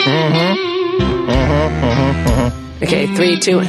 Okay, 3, 2.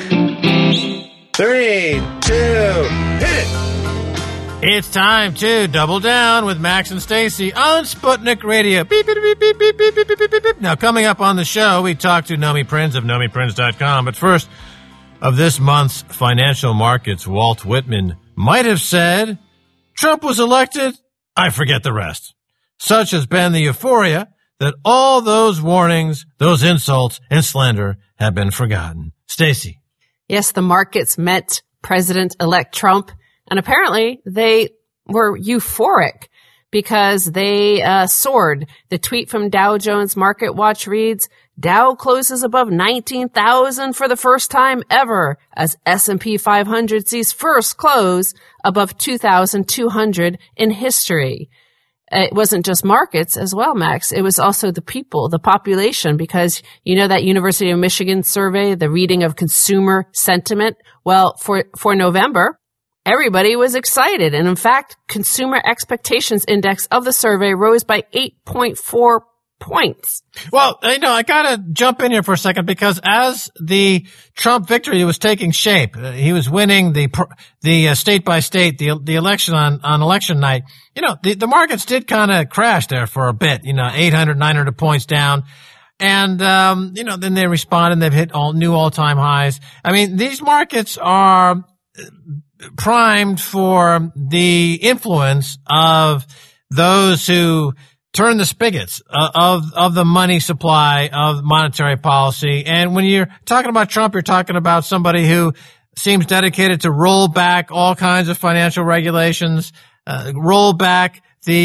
3, 2, hit it! It's time to double down with Max and Stacy on Sputnik Radio. Beep, beep, beep, beep, beep, beep, beep, beep, beep, beep. Now, coming up on the show, we talk to Nomi Prinz of NomiPrinz.com. But first, of this month's financial markets, Walt Whitman might have said, Trump was elected, I forget the rest. Such has been the euphoria that all those warnings, those insults, and slander have been forgotten. Stacy. Yes, the markets met President-elect Trump, and apparently they were euphoric because they soared. The tweet from Dow Jones Market Watch reads, Dow closes above 19,000 for the first time ever as S&P 500 sees first close above 2,200 in history. It wasn't just markets as well, Max. It was also the people, the population, because you know that University of Michigan survey, the reading of consumer sentiment? Well, for November, everybody was excited. And in fact, consumer expectations index of the survey rose by 8.4 points. Well, I gotta jump in here for a second because as the Trump victory was taking shape, he was winning the state by state, the election on election night. The markets did kind of crash there for a bit, 800, 900 points down. And, then they responded and they've hit new all-time highs. I mean, these markets are primed for the influence of those who turn the spigots of the money supply of monetary policy. And when you're talking about Trump, you're talking about somebody who seems dedicated to roll back all kinds of financial regulations, roll back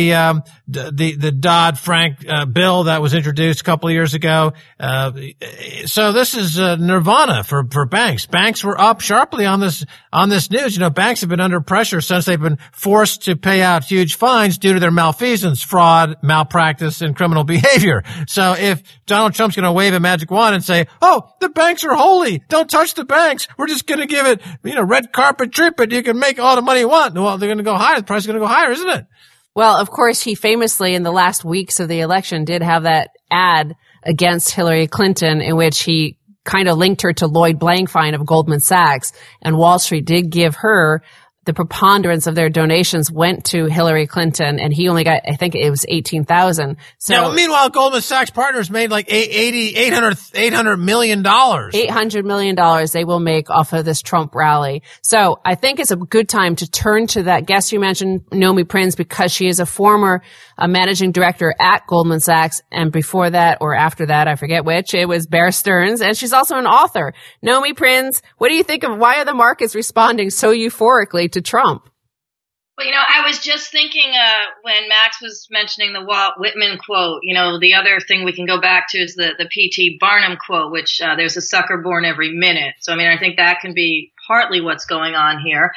the Dodd-Frank bill that was introduced a couple of years ago. So this is nirvana for banks. Banks were up sharply on this news. Banks have been under pressure since they've been forced to pay out huge fines due to their malfeasance, fraud, malpractice, and criminal behavior. So if Donald Trump's going to wave a magic wand and say, "Oh, the banks are holy. Don't touch the banks. We're just going to give it, red carpet treatment. You can make all the money you want." Well, they're going to go higher. The price is going to go higher, isn't it? Well, of course, he famously in the last weeks of the election did have that ad against Hillary Clinton in which he kind of linked her to Lloyd Blankfein of Goldman Sachs, and Wall Street did give her the preponderance of their donations went to Hillary Clinton, and he only got, I think it was 18,000. So now, meanwhile, Goldman Sachs Partners made like $800 million. $800 million they will make off of this Trump rally. So I think it's a good time to turn to that guest you mentioned, Nomi Prinz, because she is a former managing director at Goldman Sachs, and before that or after that, I forget which, it was Bear Stearns, and she's also an author. Nomi Prinz, what do you think of why are the markets responding so euphorically to Trump? Well, I was just thinking when Max was mentioning the Walt Whitman quote, the other thing we can go back to is the P.T. Barnum quote, which there's a sucker born every minute. So, I think that can be partly what's going on here.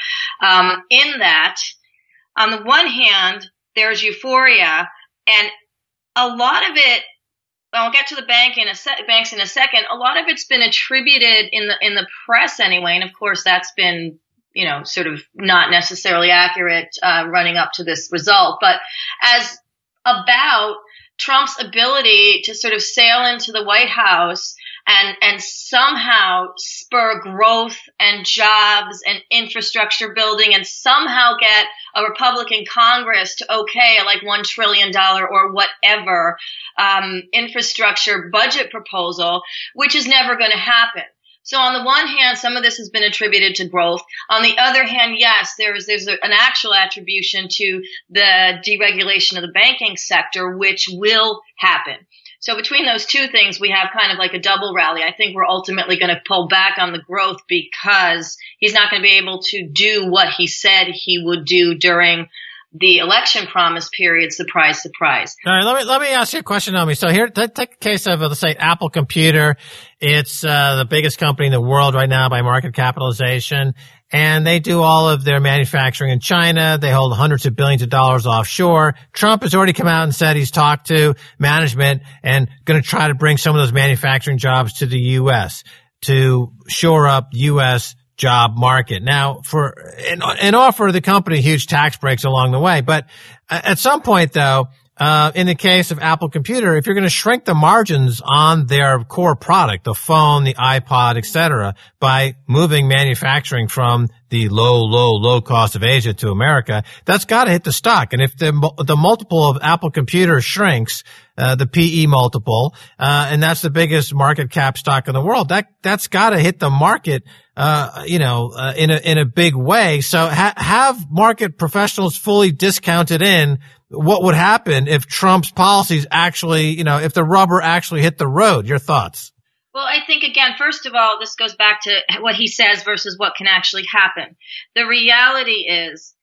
In that, on the one hand, there's euphoria, and a lot of it, I'll get to the banks in a second, a lot of it's been attributed in the press anyway, and of course that's been sort of not necessarily accurate, running up to this result, but as about Trump's ability to sort of sail into the White House and somehow spur growth and jobs and infrastructure building and somehow get a Republican Congress to okay a like $1 trillion or whatever, infrastructure budget proposal, which is never going to happen. So on the one hand, some of this has been attributed to growth. On the other hand, yes, there's an actual attribution to the deregulation of the banking sector, which will happen. So between those two things, we have kind of like a double rally. I think we're ultimately going to pull back on the growth because he's not going to be able to do what he said he would do during the election promise period. Surprise, surprise. All right, let me ask you a question, Naomi. So here, take the case of, let's say, Apple Computer. It's the biggest company in the world right now by market capitalization, and they do all of their manufacturing in China. They hold hundreds of billions of dollars offshore. Trump has already come out and said he's talked to management and going to try to bring some of those manufacturing jobs to the U.S. to shore up U.S. job market. Now, and offer the company huge tax breaks along the way. But at some point, though, in the case of Apple Computer, if you're going to shrink the margins on their core product, the phone, the iPod, etc., by moving manufacturing from the low cost of Asia to America, that's got to hit the stock. And if the multiple of Apple Computer shrinks, the PE multiple, and that's the biggest market cap stock in the world, that's got to hit the market, in a big way. So have market professionals fully discounted in what would happen if Trump's policies actually, if the rubber actually hit the road. Your thoughts? Well, I think, again, first of all, this goes back to what he says versus what can actually happen. The reality is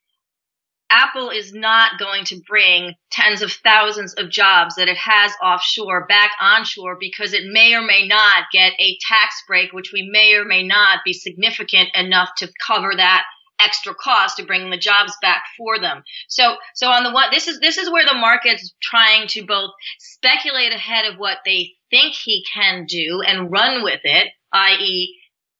Apple is not going to bring tens of thousands of jobs that it has offshore back onshore because it may or may not get a tax break, which we may or may not be significant enough to cover that extra cost to bring the jobs back for them. So on the one, this is where the market's trying to both speculate ahead of what they think he can do and run with it, i.e.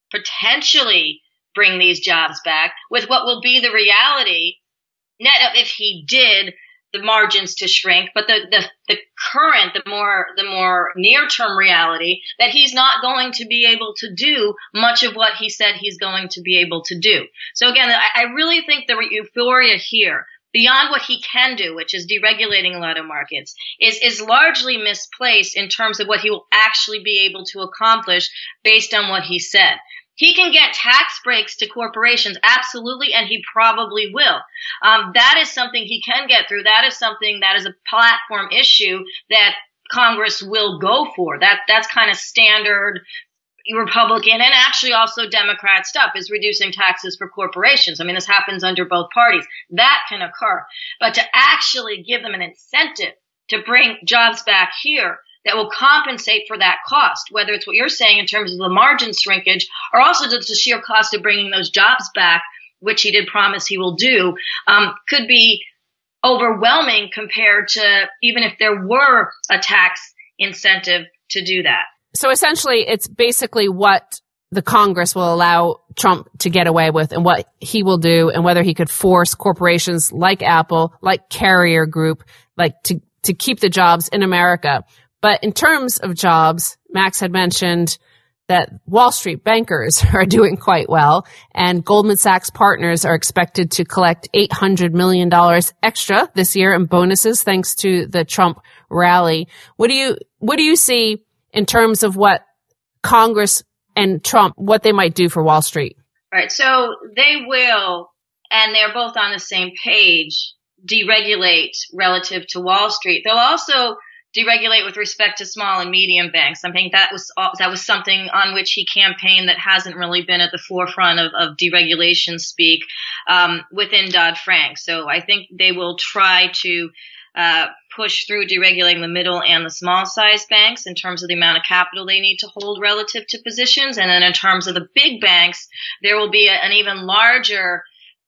potentially bring these jobs back, with what will be the reality net of if he did the margins to shrink, but the current, the more near-term reality that he's not going to be able to do much of what he said he's going to be able to do. So again, I really think the euphoria here, beyond what he can do, which is deregulating a lot of markets, is largely misplaced in terms of what he will actually be able to accomplish based on what he said. He can get tax breaks to corporations, absolutely, and he probably will. That is something he can get through. That is something that is a platform issue that Congress will go for. That's kind of standard Republican and actually also Democrat stuff, is reducing taxes for corporations. I mean, this happens under both parties. That can occur. But to actually give them an incentive to bring jobs back here that will compensate for that cost, whether it's what you're saying in terms of the margin shrinkage or also just the sheer cost of bringing those jobs back, which he did promise he will do, could be overwhelming compared to even if there were a tax incentive to do that. So essentially, it's basically what the Congress will allow Trump to get away with and what he will do and whether he could force corporations like Apple, like Carrier Group, like to keep the jobs in America. But in terms of jobs, Max had mentioned that Wall Street bankers are doing quite well, and Goldman Sachs partners are expected to collect $800 million extra this year in bonuses thanks to the Trump rally. What do you see in terms of what Congress and Trump, what they might do for Wall Street? Right. So they will, and they're both on the same page, deregulate relative to Wall Street. They'll also deregulate with respect to small and medium banks. I think that was something on which he campaigned that hasn't really been at the forefront of deregulation speak within Dodd-Frank. So I think they will try to push through deregulating the middle and the small size banks in terms of the amount of capital they need to hold relative to positions. And then in terms of the big banks, there will be an even larger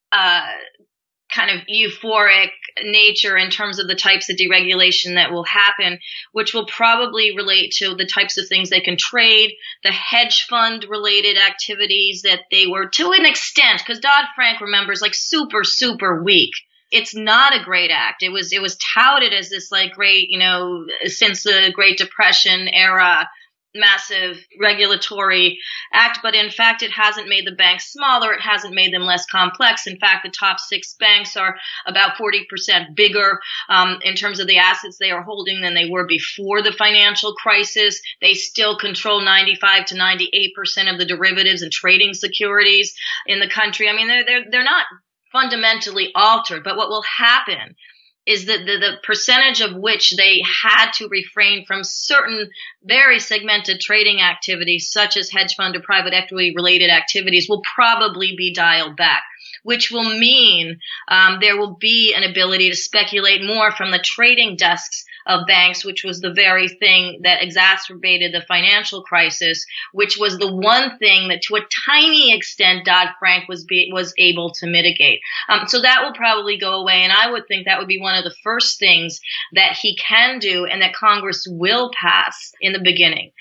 kind of euphoric nature in terms of the types of deregulation that will happen, which will probably relate to the types of things they can trade, the hedge fund related activities that they were to an extent, because Dodd-Frank, remember, is like super, super weak. It's not a great act. It was touted as this like great, since the Great Depression era, massive regulatory act, but in fact it hasn't made the banks smaller, it hasn't made them less complex. In fact, the top 6 banks are about 40% bigger in terms of the assets they are holding than they were before the financial crisis. They still control 95 to 98% of the derivatives and trading securities in the country. I mean, they're not fundamentally altered, but what will happen is that the percentage of which they had to refrain from certain very segmented trading activities, such as hedge fund or private equity related activities, will probably be dialed back, which will mean there will be an ability to speculate more from the trading desks of banks, which was the very thing that exacerbated the financial crisis, which was the one thing that to a tiny extent Dodd-Frank was able to mitigate. So that will probably go away, and I would think that would be one of the first things that he can do and that Congress will pass in the beginning.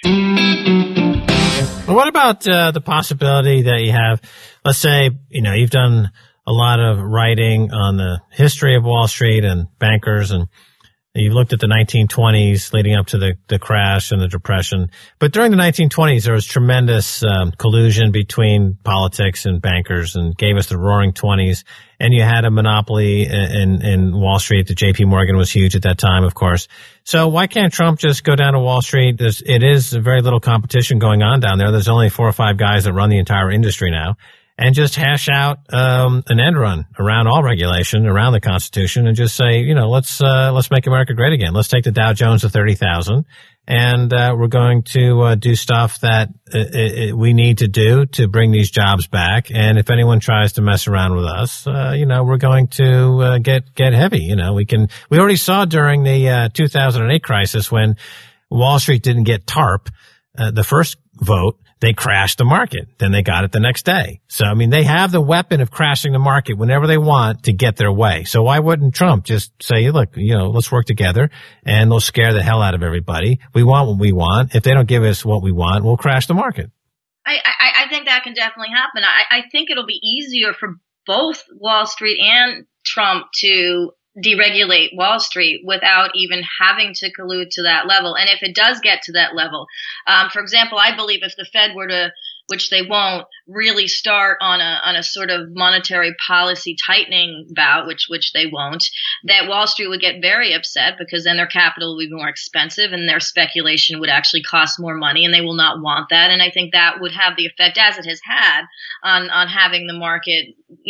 Well, what about the possibility that you have, let's say, you've done a lot of writing on the history of Wall Street and bankers, and You looked at the 1920s leading up to the crash and the depression. But during the 1920s, there was tremendous collusion between politics and bankers and gave us the roaring 20s. And you had a monopoly in Wall Street. The JP Morgan was huge at that time, of course. So why can't Trump just go down to Wall Street? It is very little competition going on down there. There's only 4 or 5 guys that run the entire industry now. And just hash out an end run around all regulation, around the Constitution, and just say, let's make America great again. Let's take the Dow Jones to 30,000, and we're going to do stuff that we need to do to bring these jobs back. And if anyone tries to mess around with us, we're going to get heavy. We already saw during the 2008 crisis when Wall Street didn't get TARP, the first vote. They crashed the market. Then they got it the next day. So, they have the weapon of crashing the market whenever they want to get their way. So why wouldn't Trump just say, look, let's work together, and they'll scare the hell out of everybody. We want what we want. If they don't give us what we want, we'll crash the market. I think that can definitely happen. I think it'll be easier for both Wall Street and Trump to deregulate Wall Street without even having to collude to that level. And if it does get to that level, for example, I believe if the Fed were to, which they won't, really start on a sort of monetary policy tightening bout, which they won't, that Wall Street would get very upset because then their capital would be more expensive and their speculation would actually cost more money, and they will not want that. And I think that would have the effect, as it has had, on having the market,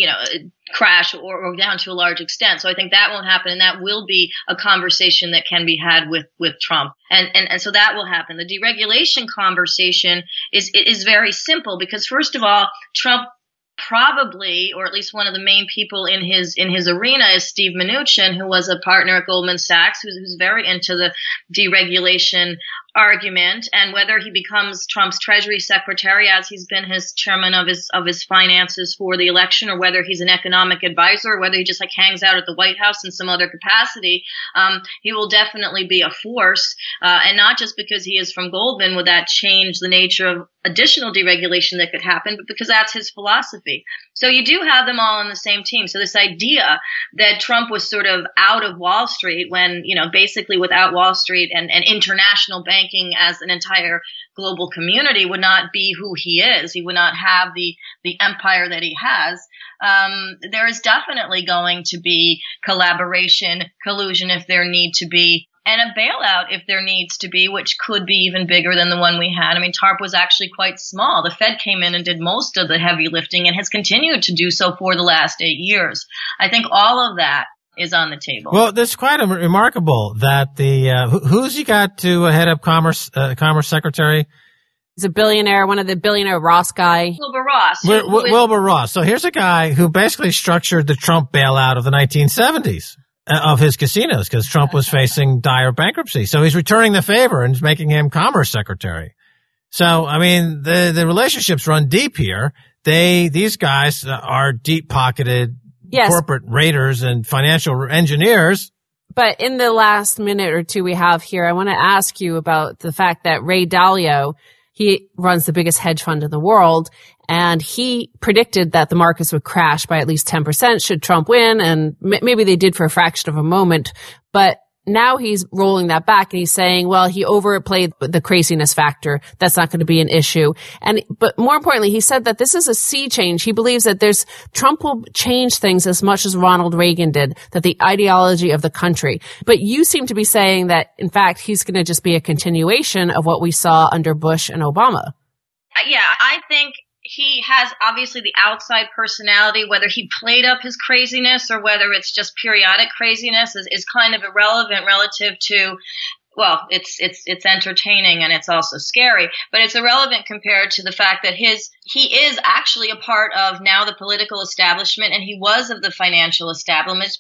crash or down to a large extent. So I think that won't happen, and that will be a conversation that can be had with Trump. And so that will happen. The deregulation conversation is very simple because, first of all, Trump probably, or at least one of the main people in his arena, is Steve Mnuchin, who was a partner at Goldman Sachs, who's very into the deregulation argument, and whether he becomes Trump's Treasury Secretary, as he's been his chairman of his finances for the election, or whether he's an economic advisor, or whether he just hangs out at the White House in some other capacity, he will definitely be a force, and not just because he is from Goldman would that change the nature of additional deregulation that could happen, but because that's his philosophy. So you do have them all on the same team. So this idea that Trump was sort of out of Wall Street when, basically without Wall Street and international banking as an entire global community would not be who he is. He would not have the empire that he has. There is definitely going to be collaboration, collusion if there need to be, and a bailout if there needs to be, which could be even bigger than the one we had. TARP was actually quite small. The Fed came in and did most of the heavy lifting and has continued to do so for the last 8 years. I think all of that is on the table. Well, that's quite remarkable that who's he got to head up Commerce Secretary? He's a billionaire, one of the billionaire Ross guy. Wilbur Ross. Wilbur Ross. So here's a guy who basically structured the Trump bailout of the 1970s. Of his casinos, because Trump was facing dire bankruptcy. So he's returning the favor and making him Commerce Secretary. So, the relationships run deep here. These guys are deep-pocketed corporate raiders and financial engineers. But in the last minute or two we have here, I want to ask you about the fact that Ray Dalio, he runs the biggest hedge fund in the world, and he predicted that the markets would crash by at least 10% should Trump win, and maybe they did for a fraction of a moment, but now he's rolling that back and he's saying, well, he overplayed the craziness factor. That's not going to be an issue. But more importantly, he said that this is a sea change. He believes that Trump will change things as much as Ronald Reagan did, that the ideology of the country. But you seem to be saying that, in fact, he's going to just be a continuation of what we saw under Bush and Obama. Yeah, I think he has obviously the outside personality. Whether he played up his craziness or whether it's just periodic craziness is kind of irrelevant relative to, well, it's entertaining and it's also scary, but it's irrelevant compared to the fact that he is actually a part of now the political establishment, and he was of the financial establishment.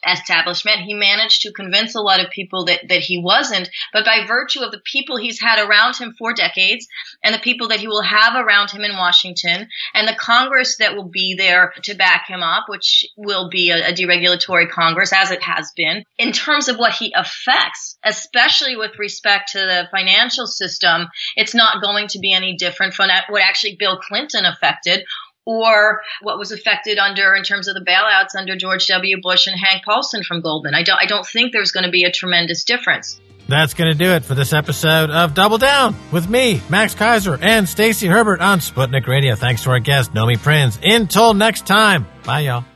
He managed to convince a lot of people that he wasn't, but by virtue of the people he's had around him for decades and the people that he will have around him in Washington and the Congress that will be there to back him up, which will be a deregulatory Congress as it has been, in terms of what he affects, especially with respect to the financial system, it's not going to be any different from what actually Bill Clinton affected, or what was affected in terms of the bailouts under George W. Bush and Hank Paulson from Goldman. I don't think there's going to be a tremendous difference. That's going to do it for this episode of Double Down with me, Max Kaiser, and Stacey Herbert on Sputnik Radio. Thanks to our guest, Nomi Prinz. Until next time. Bye, y'all.